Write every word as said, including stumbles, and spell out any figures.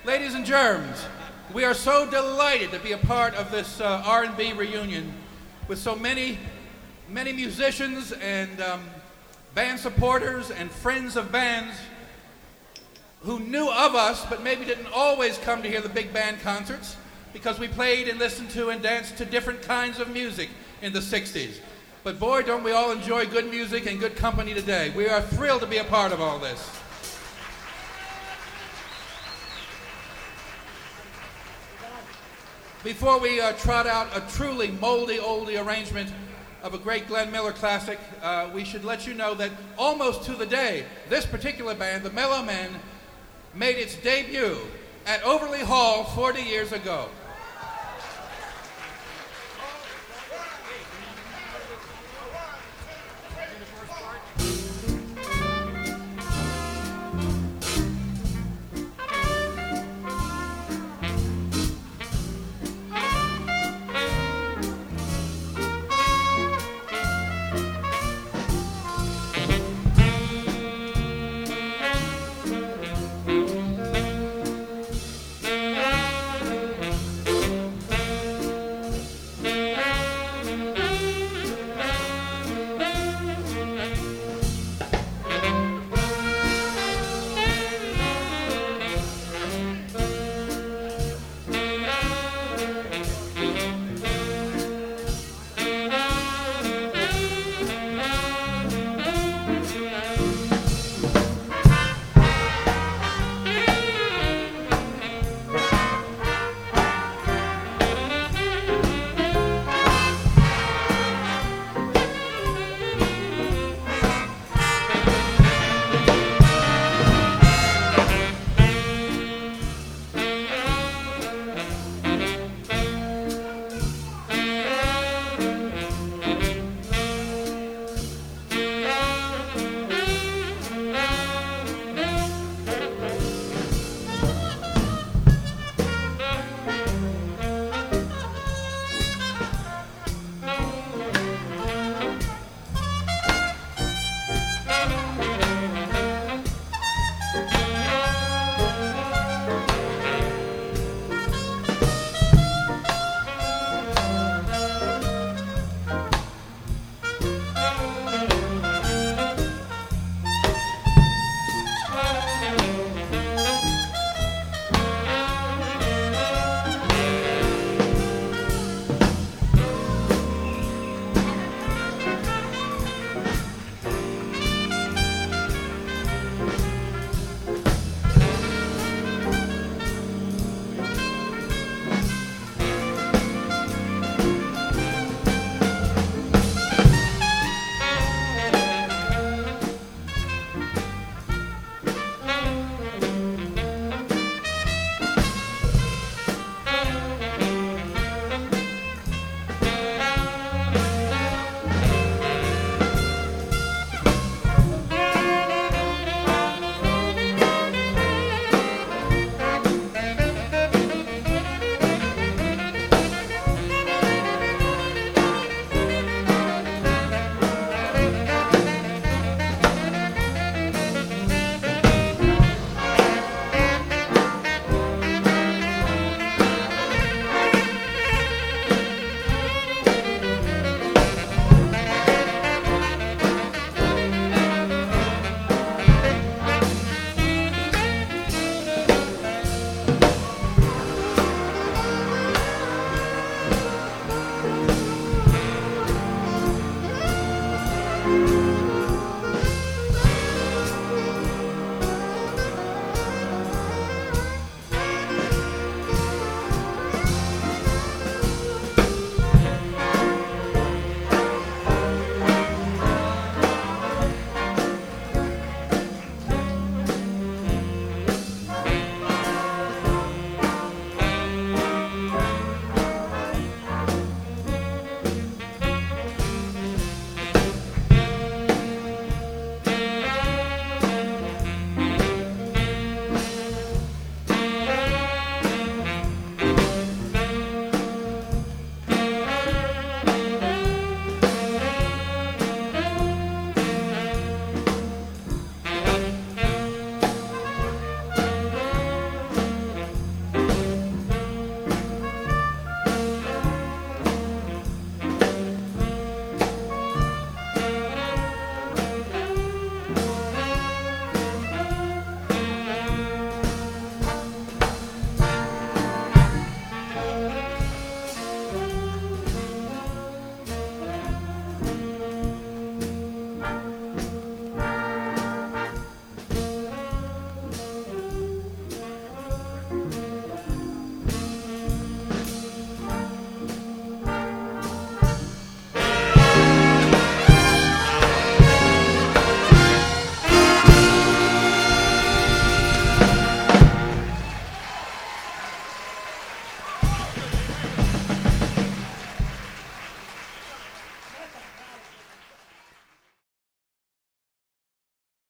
Ladies and germs, we are so delighted to be a part of this uh, R and B reunion with so many, many musicians and um, band supporters and friends of bands who knew of us but maybe didn't always come to hear the big band concerts because we played and listened to and danced to different kinds of music in the sixties. But boy, don't we all enjoy good music and good company today. We are thrilled to be a part of all this. Before we uh, trot out a truly moldy oldie arrangement of a great Glenn Miller classic, uh, we should let you know that almost to the day, this particular band, the Mellow Men, made its debut at Overley Hall forty years ago.